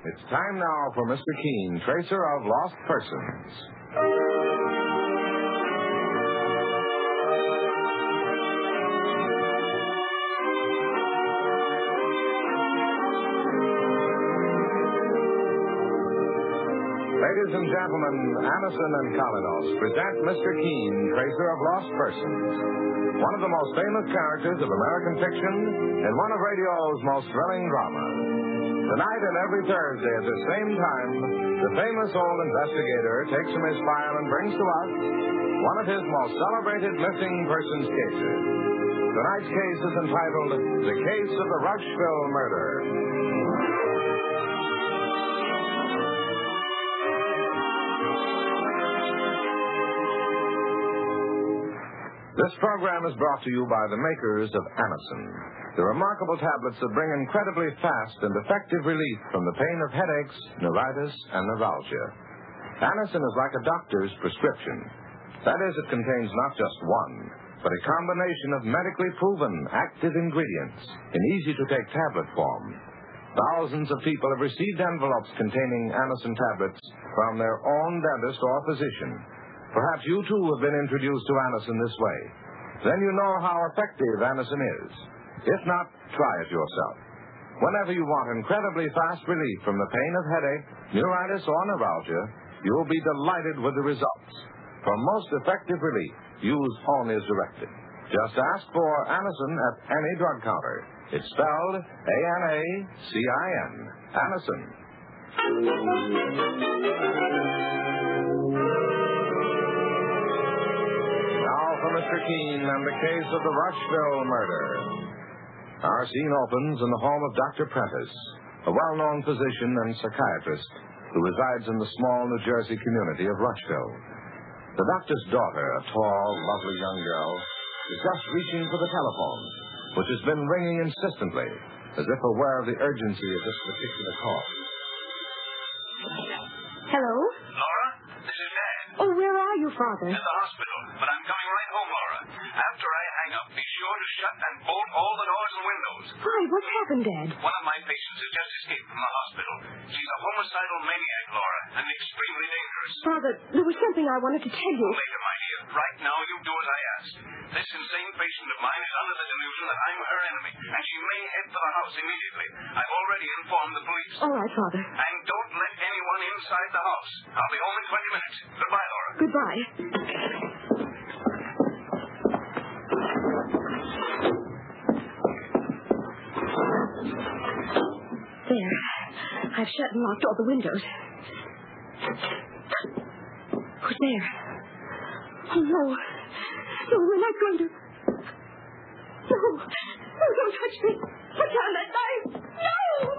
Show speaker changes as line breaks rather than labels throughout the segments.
It's time now for Mr. Keene, tracer of lost persons. Ladies and gentlemen, Anison and Kalinos present Mr. Keene, tracer of lost persons. One of the most famous characters of American fiction and one of radio's most thrilling dramas. Tonight and every Thursday at the same time, the famous old investigator takes from his file and brings to us one of his most celebrated missing persons cases. Tonight's case is entitled The Case of the Rushville Murder. This program is brought to you by the makers of Anison, the remarkable tablets that bring incredibly fast and effective relief from the pain of headaches, neuritis, and neuralgia. Anison is like a doctor's prescription. That is, it contains not just one, but a combination of medically proven active ingredients in easy-to-take tablet form. Thousands of people have received envelopes containing Anison tablets from their own dentist or physician. Perhaps you, too, have been introduced to Anison this way. Then you know how effective Anison is. If not, try it yourself. Whenever you want incredibly fast relief from the pain of headache, neuritis, or neuralgia, you will be delighted with the results. For most effective relief, use only as directed. Just ask for Anison at any drug counter. It's spelled A-N-A-C-I-N. Anison. Mr. Keene and the case of the Rushville murder. Our scene opens in the home of Dr. Prentice, a well-known physician and psychiatrist who resides in the small New Jersey community of Rushville. The doctor's daughter, a tall, lovely young girl, is just reaching for the telephone, which has been ringing insistently, as if aware of the urgency of this particular call.
Hello?
Laura, this is Dad.
Oh, where are you, Father?
At the hospital, but I'm coming right home, Laura. After I hang up, be sure to shut and bolt all the doors and windows.
Why, what's happened, Dad?
One of my patients has just escaped from the hospital. She's a homicidal maniac, Laura, and extremely dangerous.
Father, there was something I wanted to tell you.
Later, my dear. Right now, you do as I ask. This insane patient of mine is under the delusion that I'm her enemy, and she may head for the house immediately. I've already informed the police.
All right, Father.
And don't let anyone inside the house. I'll be home in 20 minutes. Goodbye, Laura.
Goodbye. There. I've shut and locked all the windows. Who's there? Oh, no. No, we're not going to... No. No, don't touch me. Put down that knife. No!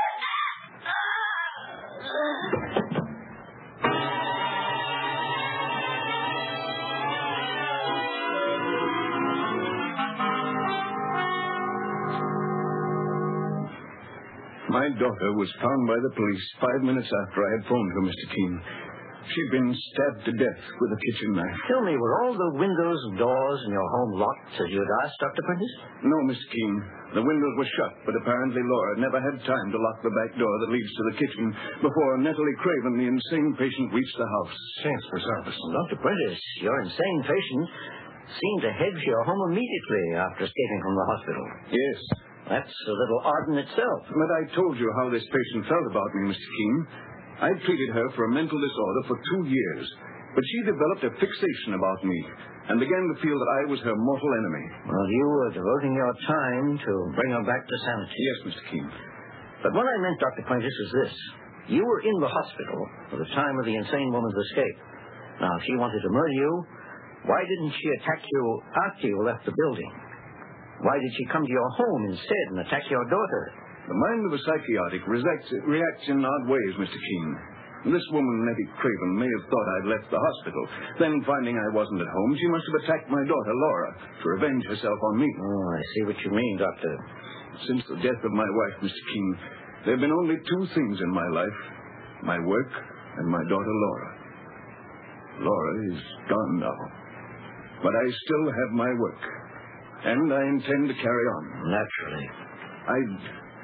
My daughter was found by the police 5 minutes after I had phoned her, Mr. Keene. She'd been stabbed to death with a kitchen knife.
Tell me, were all the windows and doors in your home locked as you had asked, Dr. Prentice?
No, Mr. Keene. The windows were shut, but apparently Laura never had time to lock the back door that leads to the kitchen before Natalie Craven, the insane patient, reached the house.
Saints preserve us. Dr. Prentice, your insane patient seemed to head for your home immediately after escaping from the hospital.
Yes.
That's a little odd in itself.
But I told you how this patient felt about me, Mr. Keene. I'd treated her for a mental disorder for 2 years, but she developed a fixation about me and began to feel that I was her mortal enemy.
Well, you were devoting your time to bring her back to sanity.
Yes, Mr. Keene.
But what I meant, Dr. Prentice, is this. You were in the hospital at the time of the insane woman's escape. Now, if she wanted to murder you, why didn't she attack you after you left the building? Why did she come to your home instead and attack your daughter?
The mind of a psychiatric reacts in odd ways, Mr. Keene. This woman, Nettie Craven, may have thought I'd left the hospital. Then, finding I wasn't at home, she must have attacked my daughter, Laura, to revenge herself on me.
Oh, I see what you mean, Doctor.
Since the death of my wife, Mr. Keene, there have been only 2 things in my life: my work and my daughter, Laura. Laura is gone now. But I still have my work, and I intend to carry on.
Naturally.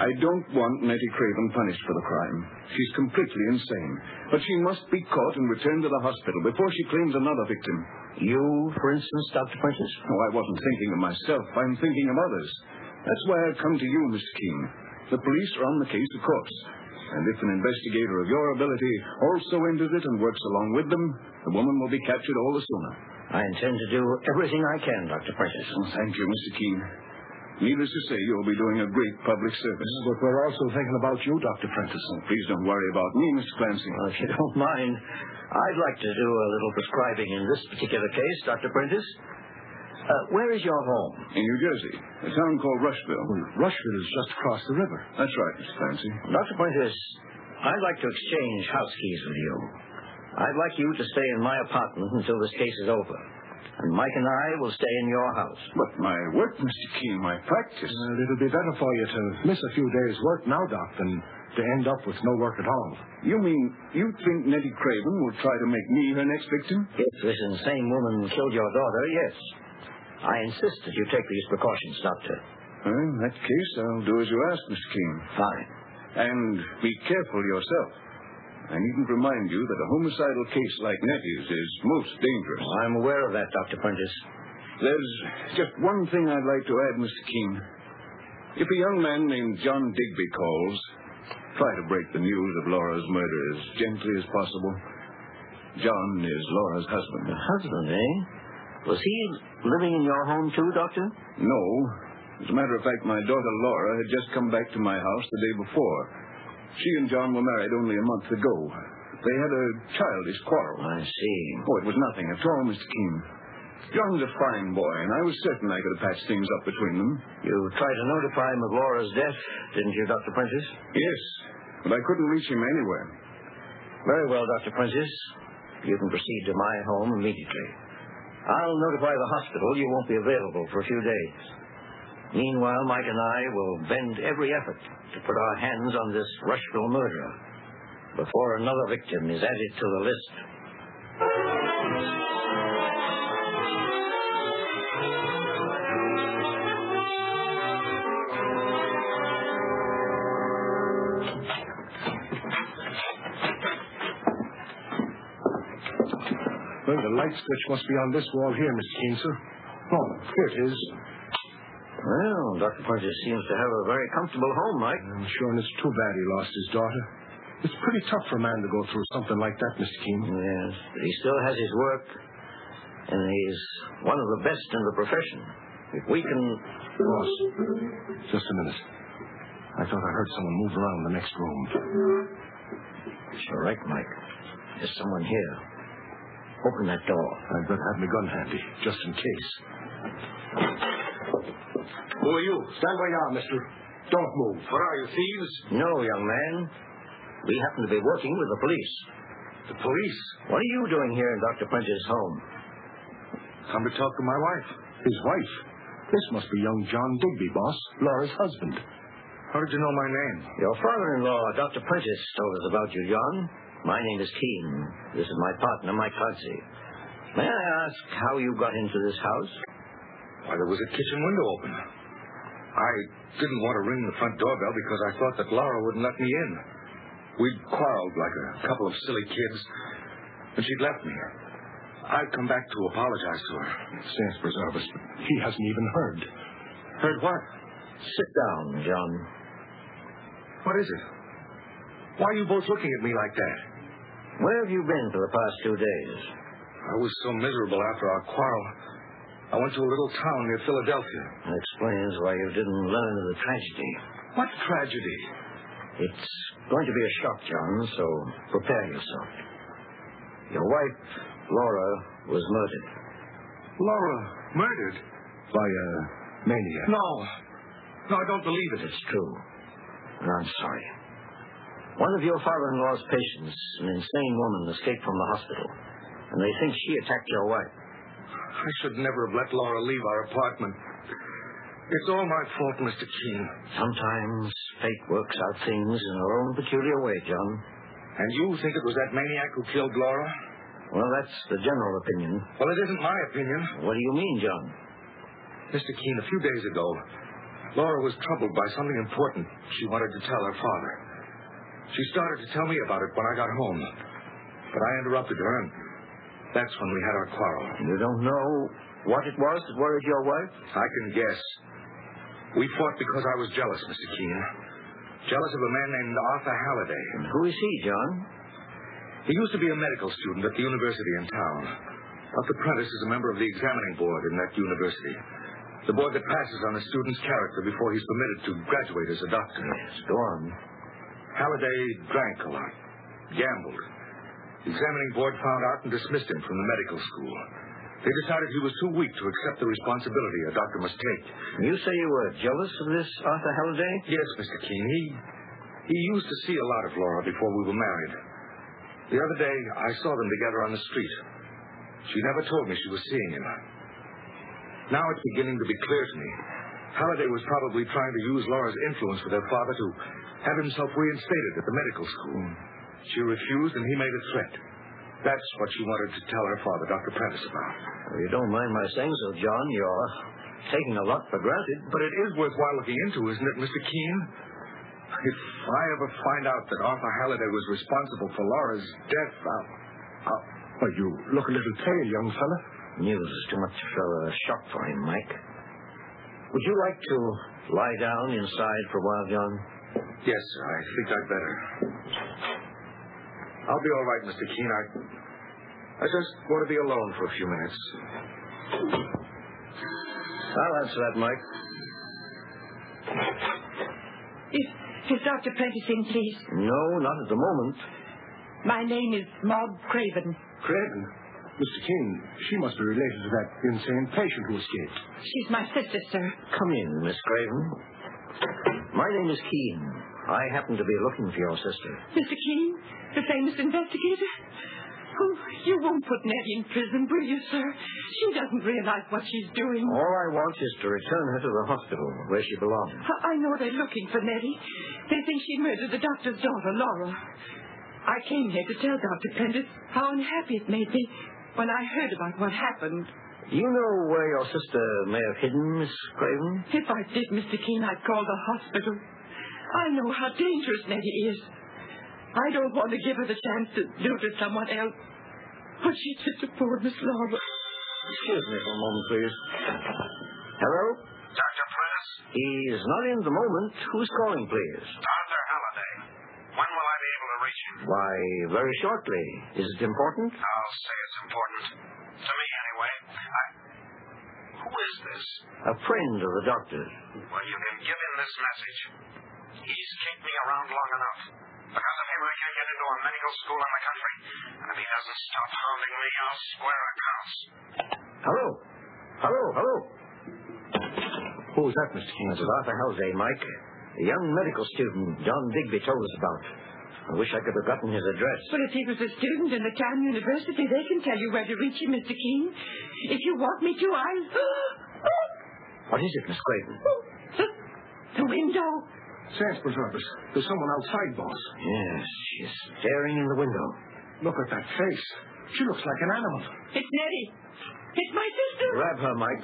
I don't want Nettie Craven punished for the crime. She's completely insane. But she must be caught and returned to the hospital before she claims another victim.
You, for instance, Dr. Prentice?
Oh, I wasn't thinking of myself. I'm thinking of others. That's why I've come to you, Mr. Keene. The police are on the case, of course. And if an investigator of your ability also enters it and works along with them, the woman will be captured all the sooner.
I intend to do everything I can, Dr. Prentice.
Oh, thank you, Mr. Keene. Needless to say, you'll be doing a great public service.
But we're also thinking about you, Dr. Prentice.
Oh, please don't worry about me, Mr. Clancy.
Well, if you don't mind, I'd like to do a little prescribing in this particular case, Dr. Prentice. Where is your home?
In New Jersey, a town called Rushville.
Well, Rushville is just across the river.
That's right, Mr. Clancy.
Dr. Prentice, I'd like to exchange house keys with you. I'd like you to stay in my apartment until this case is over. And Mike and I will stay in your house.
But my work, Mr. Keene, my practice.
It'll be better for you to miss a few days' work now, Doc, than to end up with no work at all.
You mean you think Nettie Craven will try to make me her next victim?
If this insane woman killed your daughter, yes. I insist that you take these precautions, Doctor.
Well, in that case, I'll do as you ask, Mr. Keene.
Fine.
And be careful yourself. I needn't remind you that a homicidal case like Nettie's is most dangerous.
I'm aware of that, Dr. Prentice.
There's just one thing I'd like to add, Mr. Keene. If a young man named John Digby calls, try to break the news of Laura's murder as gently as possible. John is Laura's husband.
Husband, eh? Was he living in your home too, Doctor?
No. As a matter of fact, my daughter Laura had just come back to my house the day before. She and John were married only a month ago. They had a childish quarrel.
I see.
Oh, it was nothing at all, Mr. Keene. John's a fine boy, and I was certain I could have patched things up between them.
You tried to notify him of Laura's death, didn't you, Dr. Prentice?
Yes, but I couldn't reach him anywhere.
Very well, Dr. Prentice. You can proceed to my home immediately. I'll notify the hospital you won't be available for a few days. Meanwhile, Mike and I will bend every effort to put our hands on this Rushville murderer before another victim is added to the list.
Well, the light switch must be on this wall here, Mr. Keene, sir. Oh, here it is.
Well, Dr. Prentice seems to have a very comfortable home, Mike.
I'm sure it's too bad he lost his daughter. It's pretty tough for a man to go through something like that, Mr. Keene.
Yes, but he still has his work, and he's one of the best in the profession. If we can...
Boss, just a minute. I thought I heard someone move around the next room.
You're right, Mike. There's someone here. Open that door.
I'd better have my gun handy, just in case. Who are you? Stand where you are, mister. Don't move.
What are you, thieves?
No, young man. We happen to be working with the police.
The police?
What are you doing here in Dr. Prentice's home?
Come to talk to my wife.
His wife? This must be young John Digby, boss. Laura's husband.
How did you know my name?
Your father-in-law, Dr. Prentice, told us about you, John. My name is Keene. This is my partner, Mike Clancy. May I ask how you got into this house?
Why, there was a kitchen window open. I didn't want to ring the front doorbell because I thought that Laura wouldn't let me in. We'd quarreled like a couple of silly kids, and she'd left me. I'd come back to apologize to her.
Saints preserve us. He hasn't even heard.
Heard what?
Sit down, John.
What is it? Why are you both looking at me like that?
Where have you been for the past 2 days?
I was so miserable after our quarrel. I went to a little town near Philadelphia.
That explains why you didn't learn of the tragedy.
What tragedy?
It's going to be a shock, John, so prepare yourself. Your wife, Laura, was murdered.
Laura murdered?
By a maniac.
No, I don't believe it.
It's true. And I'm sorry. One of your father-in-law's patients, an insane woman, escaped from the hospital. And they think she attacked your wife.
I should never have let Laura leave our apartment. It's all my fault, Mr. Keene.
Sometimes fate works out things in her own peculiar way, John.
And you think it was that maniac who killed Laura?
Well, that's the general opinion.
Well, it isn't my opinion.
What do you mean, John?
Mr. Keene, a few days ago, Laura was troubled by something important she wanted to tell her father. She started to tell me about it when I got home. But I interrupted her, and that's when we had our quarrel.
You don't know what it was that worried your wife?
I can guess. We fought because I was jealous, Mr. Keene. Jealous of a man named Arthur Halliday.
And who is he, John?
He used to be a medical student at the university in town. Dr. Prentice is a member of the examining board in that university. The board that passes on a student's character before he's permitted to graduate as a doctor.
Yes, go on.
Halliday drank a lot, gambled. The examining board found out and dismissed him from the medical school. They decided he was too weak to accept the responsibility a doctor must take.
You say you were jealous of this Arthur Halliday?
Yes, Mr. Keene. He used to see a lot of Laura before we were married. The other day, I saw them together on the street. She never told me she was seeing him. Now it's beginning to be clear to me. Halliday was probably trying to use Laura's influence with her father to have himself reinstated at the medical school. She refused, and he made a threat. That's what she wanted to tell her father, Dr. Prentice, about.
Well, you don't mind my saying so, John. You're taking a lot for granted.
But it is worthwhile looking into, isn't it, Mr. Keene? If I ever find out that Arthur Halliday was responsible for Laura's death,
Well, you look a little pale, young fella.
News is too much of a shock for him, Mike. Would you like to lie down inside for a while, John?
Yes, sir. I think I'd better. I'll be all right, Mr. Keene. I just want to be alone for a few minutes.
I'll answer that, Mike.
Is Dr. Prentice in, please?
No, not at the moment.
My name is Maud Craven.
Craven? Mr. Keene, she must be related to that insane patient who escaped.
She's my sister, sir.
Come in, Miss Craven. My name is Keene. I happen to be looking for your sister.
Mr. Keene, the famous investigator? Oh, you won't put Nettie in prison, will you, sir? She doesn't realize what she's doing.
All I want is to return her to the hospital where she belongs.
I know they're looking for Nettie. They think she murdered the doctor's daughter, Laura. I came here to tell Dr. Prentice how unhappy it made me when I heard about what happened.
Do you know where your sister may have hidden, Miss Craven?
If I did, Mr. Keene, I'd call the hospital. I know how dangerous Nettie is. I don't want to give her the chance to do to someone else. What she did to poor Miss Laura.
Excuse me for a moment, please. Hello?
Dr. Prentice?
He is not in the moment. Who's calling, please?
Arthur Halliday. When will I be able to reach him?
Why, very shortly. Is it important?
I'll say it's important. To me, anyway. Who is this?
A friend of the doctor's.
Well, you can give him this message. He's kicked me around long enough. Because of him, I can't get into a medical school in the country. And if he doesn't stop hounding me, I'll square accounts.
Hello? Hello?
Who was that, Mr. Keene?
This is Arthur Halliday, Mike. The young medical student John Digby told us about. I wish I could have gotten his address.
But if he was a student in the town university, they can tell you where to reach him, Mr. Keene. If you want me to, I'll...
What is it, Miss Craven?
The window.
Sensible, Jarvis. There's someone outside, boss.
Yes, she's staring in the window.
Look at that face. She looks like an animal.
It's Nettie. It's my sister.
Grab her, Mike.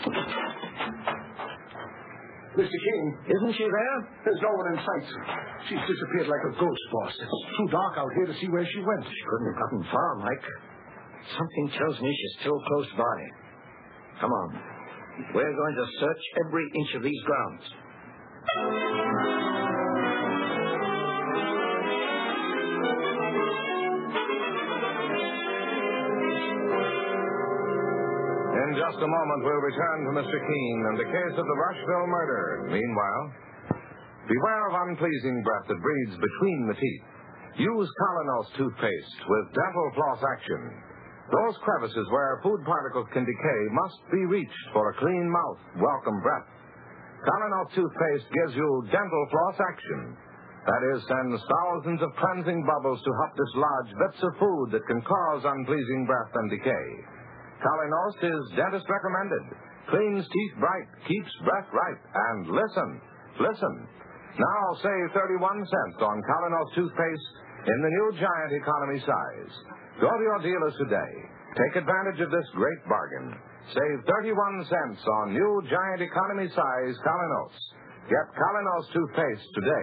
Mr. Keene.
Isn't she there?
There's no one in sight, sir. She's disappeared like a ghost, boss. It's too dark out here to see where she went.
She couldn't have gotten far, Mike. Something tells me she's still close by. Come on. We're going to search every inch of these grounds.
In just a moment, we'll return to Mr. Keene and the case of the Rushville murder. Meanwhile, beware of unpleasing breath that breathes between the teeth. Use Colonos toothpaste with dental floss action. Those crevices where food particles can decay must be reached for a clean mouth, welcome breath. Colonos toothpaste gives you dental floss action. That is, sends thousands of cleansing bubbles to help dislodge bits of food that can cause unpleasing breath and decay. Colonos is dentist recommended. Cleans teeth bright, keeps breath right, and listen. Now save 31 cents on Colonos toothpaste in the new giant economy size. Go to your dealers today. Take advantage of this great bargain. Save 31 cents on new giant economy size Colinos. Get Colinos toothpaste today.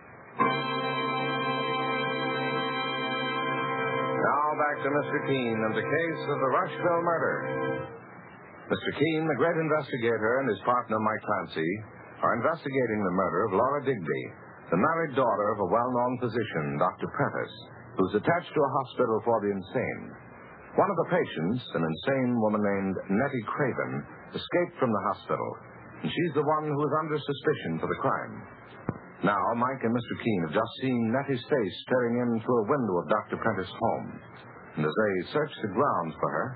Now back to Mr. Keene and the case of the Rushville murder. Mr. Keene, the great investigator, and his partner, Mike Clancy, are investigating the murder of Laura Digby, the married daughter of a well-known physician, Dr. Prentice, who's attached to a hospital for the insane. One of the patients, an insane woman named Nettie Craven, escaped from the hospital, and she's the one who is under suspicion for the crime. Now, Mike and Mr. Keene have just seen Nettie's face staring in through a window of Dr. Prentice's home. And as they search the grounds for her...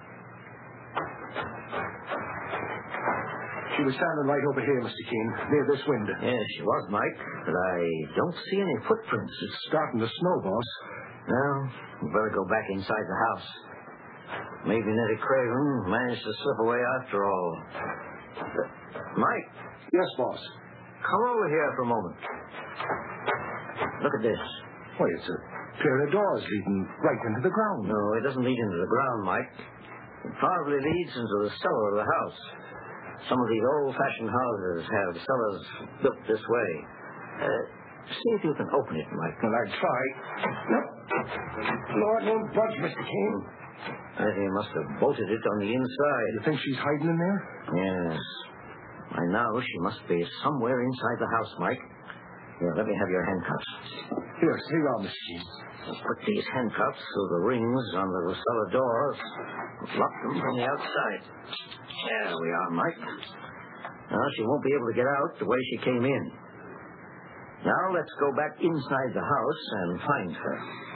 She was standing right over here, Mr. Keene, near this window.
Yes, she was, Mike, but I don't see any footprints.
It's starting to snow, boss.
Well, we better go back inside the house. Maybe Nettie Craven managed to slip away after all. Mike.
Yes, boss.
Come over here for a moment. Look at this.
Why, it's a pair of doors leading right into the ground.
No, it doesn't lead into the ground, Mike. It probably leads into the cellar of the house. Some of these old-fashioned houses have cellars built this way. See if you can open it, Mike.
Well, I'd try. Nope. Lord won't budge, Mr. Keene.
Nettie must have bolted it on the inside.
You think she's hiding in there?
Yes. I know she must be somewhere inside the house, Mike. Here, let me have your handcuffs.
Here you are, Mr. Keene.
Put these handcuffs through the rings on the cellar doors. Lock them from the outside. There we are, Mike. Now she won't be able to get out the way she came in. Now let's go back inside the house and find her.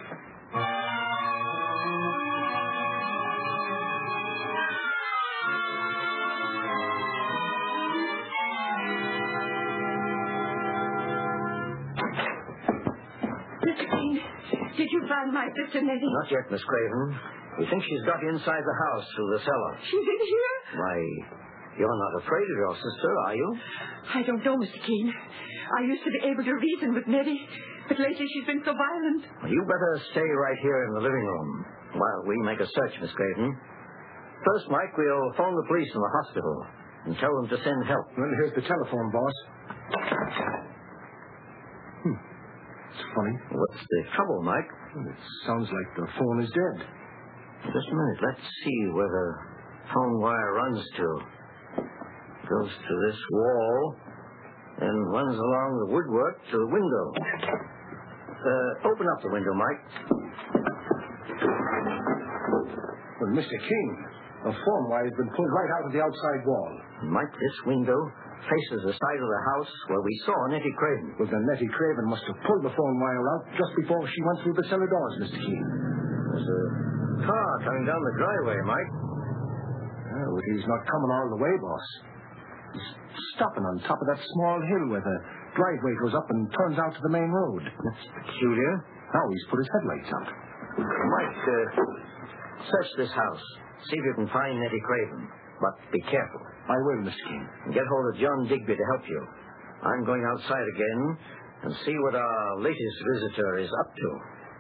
Mr. Keene, did you find my sister Nettie?
Not yet, Miss Craven. We think she's got inside the house through the cellar.
She's in here?
Why, you're not afraid of your sister, are you?
I don't know, Mr. Keene. I used to be able to reason with Nettie, but lately she's been so violent.
Well, you better stay right here in the living room while we make a search, Miss Craven. First, Mike, we'll phone the police from the hospital and tell them to send help.
Well, here's the telephone, boss. It's funny.
What's the trouble, Mike?
It sounds like the phone is dead.
Just a minute. Let's see where the phone wire runs to. Goes to this wall and runs along the woodwork to the window. Open up the window, Mike.
Well, Mr. Keene, the phone wire has been pulled right out of the outside wall.
Mike, this window faces the side of the house where we saw Nettie Craven.
Well, then Nettie Craven must have pulled the phone wire out just before she went through the cellar doors, Mr. Keene.
There's a car coming down the driveway, Mike.
Well, he's not coming all the way, boss. He's stopping on top of that small hill where the driveway goes up and turns out to the main road.
That's peculiar.
Now he's put his headlights out.
Mike, search this house. See if you can find Nettie Craven. But be careful.
I will, Mr. Keene.
Get hold of John Digby to help you. I'm going outside again and see what our latest visitor is up to.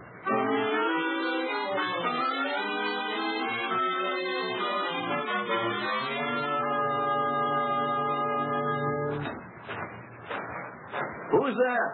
Who's there?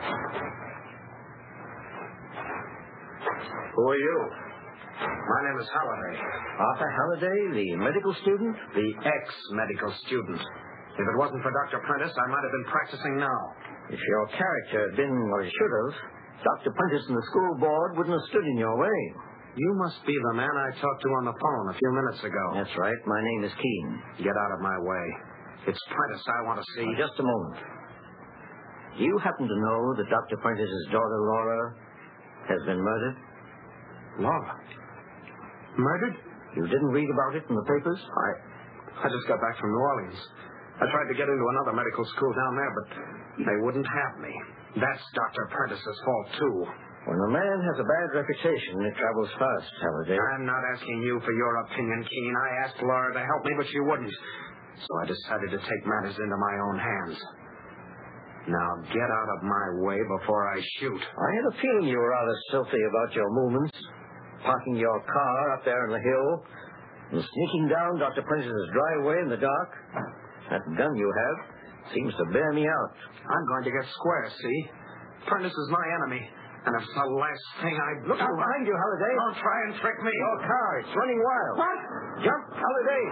Who are you?
My name is Halliday.
Arthur Halliday, the medical student?
The ex-medical student. If it wasn't for Dr. Prentice, I might have been practicing now.
If your character had been what it should have, Dr. Prentice and the school board wouldn't have stood in your way.
You must be the man I talked to on the phone a few minutes ago.
That's right. My name is Keene.
Get out of my way. It's Prentice I want to see.
Just a moment. Do you happen to know that Dr. Prentice's daughter, Laura, has been murdered?
Laura? Murdered?
You didn't read about it in the papers?
I just got back from New Orleans. I tried to get into another medical school down there, but they wouldn't have me. That's Dr. Prentice's fault, too.
When a man has a bad reputation, it travels fast, Halliday.
I'm not asking you for your opinion, Keene. I asked Laura to help me, but she wouldn't. So I decided to take matters into my own hands. Now get out of my way before I shoot.
I had a feeling you were rather stealthy about your movements. Parking your car up there on the hill. and sneaking down Dr. Prentice's driveway in the dark. That gun you have seems to bear me out.
I'm going to get square, see? Prentice is my enemy. And it's the last thing I'd
Look out behind you, Halliday.
Don't try and trick me.
Your car, it's running wild.
What?
Jump, Halliday.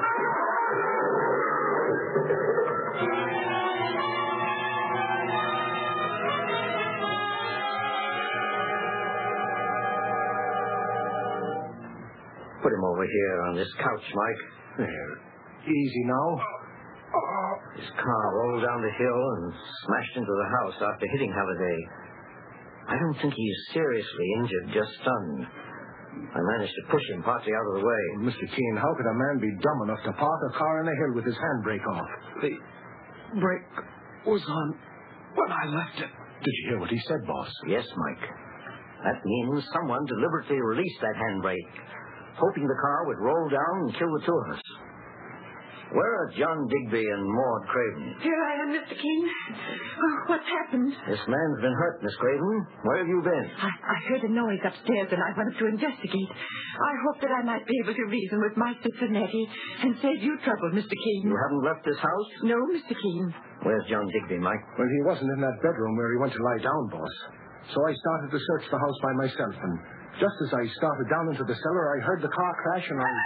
Put him over here on this couch, Mike.
There. Easy now.
His car rolled down the hill and smashed into the house after hitting Halliday. I don't think he's seriously injured, just stunned. I managed to push him partly out of the way.
Mr. Keene, how could a man be dumb enough to park a car in a hill with his handbrake off? The brake was on when I left it. Did you hear what he said, boss?
Yes, Mike. That means someone deliberately released that handbrake, hoping the car would roll down and kill the two of us. Where are John Digby and Maud Craven?
Here I am, Mr. Keene. Oh, what's happened?
This man's been hurt, Miss Craven. Where have you been?
I heard a noise upstairs and I went up to investigate. I hoped that I might be able to reason with my sister Nettie and save you trouble, Mr. Keene.
You haven't left this house?
No, Mr. Keene.
Where's John Digby, Mike?
Well, he wasn't in that bedroom where he went to lie down, boss. So I started to search the house by myself, and just as I started down into the cellar, I heard the car crash and I...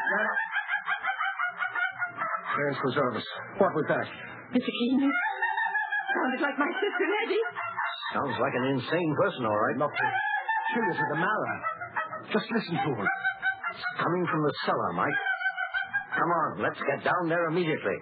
There's Reservis. What was that?
Mr. Keene, sounded like my sister Nettie.
Sounds like an insane person, all right.
Enough to kill you to the marrow. Just listen to her.
It's coming from the cellar, Mike. Come on, let's get down there immediately.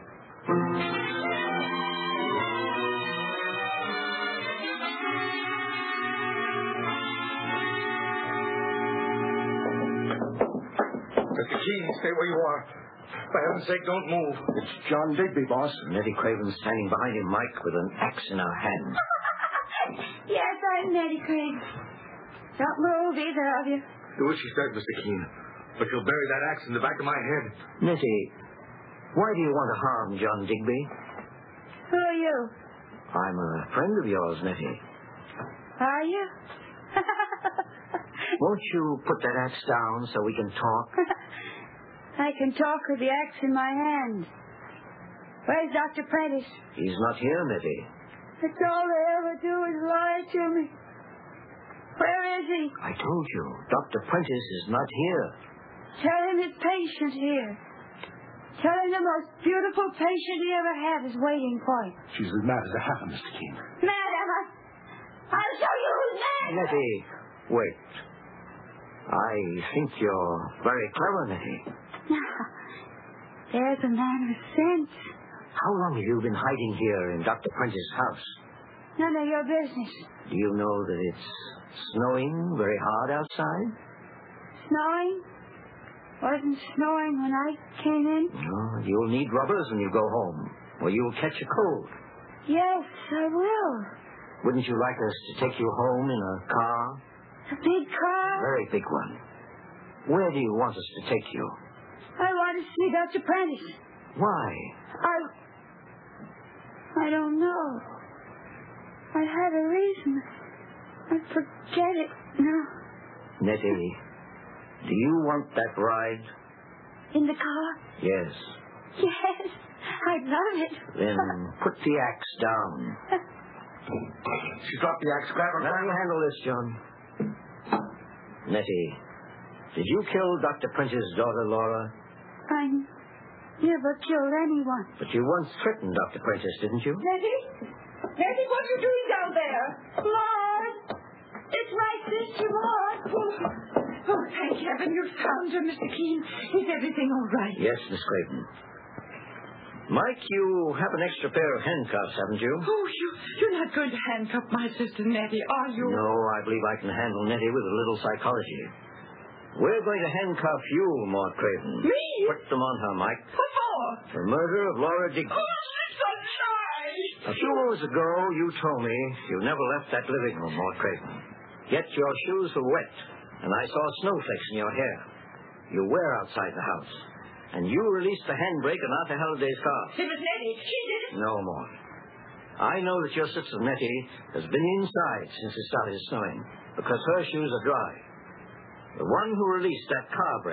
Mr. Keene, stay where you are. For heaven's sake, don't move.
It's John Digby, boss.
Nettie Craven standing behind him, Mike, with an axe in her hand.
Yes, I'm Nettie Craven. Don't move, either of you.
Do what she said, Mr. Keene. But you'll bury that axe in the back of my head.
Nettie, why do you want to harm John Digby?
Who are you?
I'm a friend of yours, Nettie.
Are you?
Won't you put that axe down so we can talk?
I can talk with the axe in my hand. Where's Dr. Prentice?
He's not here, Nettie.
That's all they ever do is lie to me. Where is he?
I told you, Dr. Prentice is not here.
Tell him his patient here. Tell him the most beautiful patient he ever had is waiting for him.
She's as mad as a heifer, Mr. Keene.
Mad, am I? I'll show you who's mad.
Nettie, wait. I think you're very clever, Nettie.
There's a man with sense.
How long have you been hiding here in Dr. Prentice's house?
None of your business.
Do you know that it's snowing very hard outside?
Snowing? Wasn't snowing when I came in?
No, you'll need rubbers when you go home, or you'll catch a cold.
Yes, I will.
Wouldn't you like us to take you home in a car?
A big car?
Very big one. Where do you want us to take you?
I want to see Dr. Prentice.
Why?
I don't know. I had a reason. I forget it now.
Nettie, do you want that ride?
In the car?
Yes.
Yes, I'd love it.
Then put the axe down.
She dropped the axe. Grab her.
Let me handle this, John. Nettie, did you kill Dr. Prentice's daughter, Laura?
I never killed anyone.
But you once threatened Dr. Prentice, didn't you?
Nettie? Nettie, what are you doing down there? Maud! It's my sister, Maud. Oh, thank heaven you found her, Mr. Keene. Is everything all right?
Yes, Miss Craven. Mike, you have an extra pair of handcuffs, haven't you?
Oh, you're not going to handcuff my sister Nettie, are you?
No, I believe I can handle Nettie with a little psychology. We're going to handcuff you, Maud Craven.
Me?
Put them on her, Mike.
What for?
For murder of Laura Digby.
Oh, sunshine!
A few moments ago, you told me you never left that living room, Maud Craven. Yet your shoes were wet, and I saw snowflakes in your hair. You were outside the house, and you released the handbrake on Arthur Halliday's car.
It was Nettie. She did it.
No, Maud. I know that your sister Nettie has been inside since it started snowing, because her shoes are dry. The one who released that car brake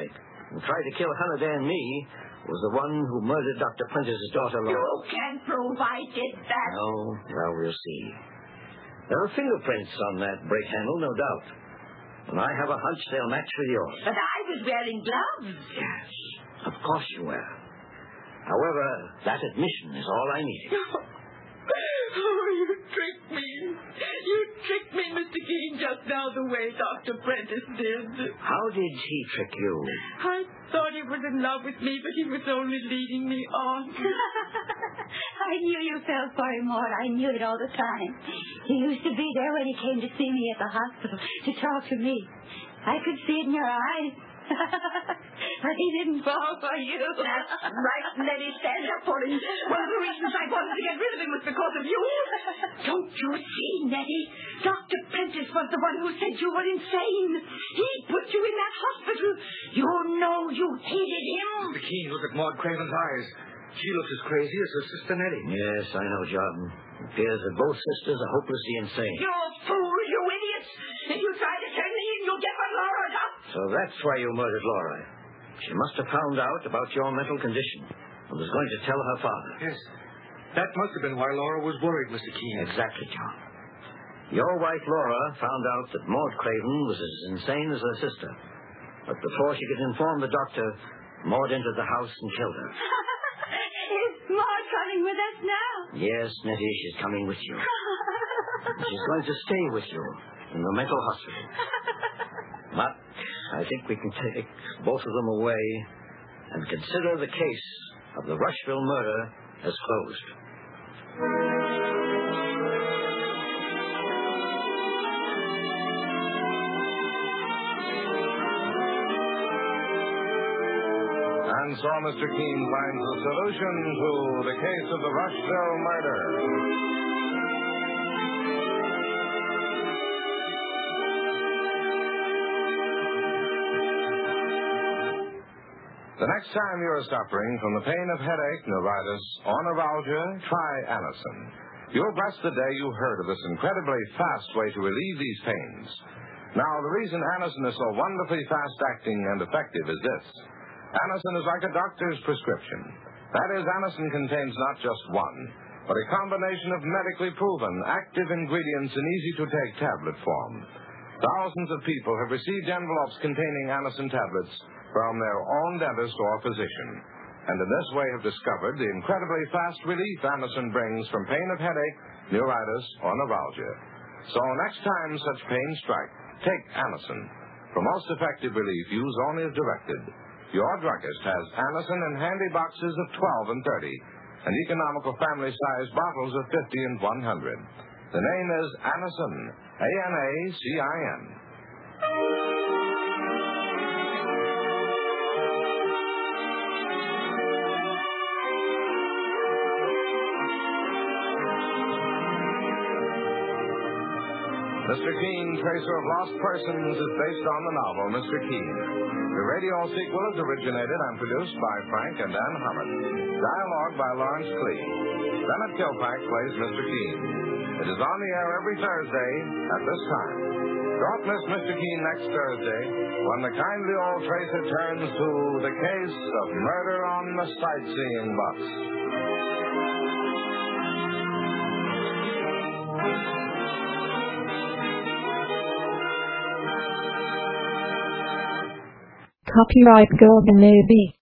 and tried to kill Halliday and me was the one who murdered Dr. Prentice's daughter, Laura.
You can prove I did that.
No, well, we'll see. There are fingerprints on that brake handle, no doubt. And I have a hunch they'll match with yours.
But I was wearing gloves.
Yes, of course you were. However, that admission is all I needed.
Oh, you tricked me. You tricked me, Mr. Keene, just now the way Dr. Prentice did.
How did he trick you?
I thought he was in love with me, but he was only leading me on.
I knew you fell for him, Maud. I knew it all the time. He used to be there when he came to see me at the hospital to talk to me. I could see it in your eyes. But he didn't fall for you.
That's right, Nettie. Stand up for him. One of the reasons I wanted to get rid of him was because of you. Don't you see, Nettie? Dr. Prentice was the one who said you were insane. He put you in that hospital. You know you hated him.
Mr. Keene, look at Maud Craven's eyes. She looks as crazy as her sister Nettie.
Yes, I know, Jordan. It appears that both sisters are hopelessly insane.
You fool, you idiots. If you try to turn me in, you'll get what Laura got.
So that's why you murdered Laura. She must have found out about your mental condition and was going to tell her father.
Yes. That must have been why Laura was worried, Mr. Keene.
Exactly, John. Your wife, Laura, found out that Maud Craven was as insane as her sister. But before she could inform the doctor, Maud entered the house and killed her.
Is Maud coming with us now?
Yes, Nettie, she's coming with you. She's going to stay with you in the mental hospital. But I think we can take both of them away and consider the case of the Rushville murder as closed.
And so Mr. Keene finds a solution to the case of the Rushville murder. The next time you're suffering from the pain of headache, neuritis, or neuralgia, try Anacin. You'll bless the day you heard of this incredibly fast way to relieve these pains. Now, the reason Anacin is so wonderfully fast-acting and effective is this. Anacin is like a doctor's prescription. That is, Anacin contains not just one, but a combination of medically proven, active ingredients in easy-to-take tablet form. Thousands of people have received envelopes containing Anacin tablets from their own dentist or physician, and in this way have discovered the incredibly fast relief Anacin brings from pain of headache, neuritis, or neuralgia. So next time such pain strike, take Anacin. For most effective relief, use only as directed. Your druggist has Anacin in handy boxes of 12 and 30, and economical family-sized bottles of 50 and 100. The name is Anacin, A-N-A-C-I-N. Mr. Keene, Tracer of Lost Persons, is based on the novel Mr. Keene. The radio sequel is originated and produced by Frank and Ann Hummert. Dialogue by Lawrence Clee. Bennett Kilpack plays Mr. Keene. It is on the air every Thursday at this time. Don't miss Mr. Keene next Thursday when the kindly old Tracer turns to the case of murder on the sightseeing bus.
Copyright Golden AB.